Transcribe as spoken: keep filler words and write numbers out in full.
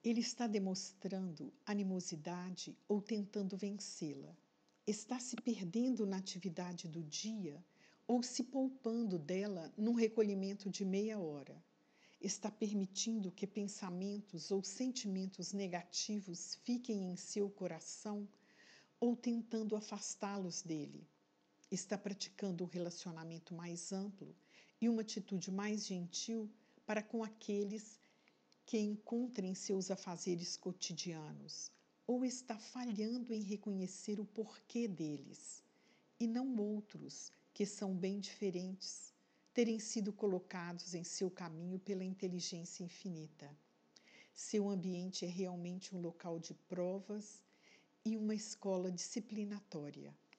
Ele está demonstrando animosidade ou tentando vencê-la? Está se perdendo na atividade do dia ou se poupando dela num recolhimento de meia hora? Está permitindo que pensamentos ou sentimentos negativos fiquem em seu coração ou tentando afastá-los dele? Está praticando um relacionamento mais amplo e uma atitude mais gentil para com aqueles que encontra em seus afazeres cotidianos, ou está falhando em reconhecer o porquê deles, e não outros que são bem diferentes, terem sido colocados em seu caminho pela inteligência infinita? Seu ambiente é realmente um local de provas e uma escola disciplinatória.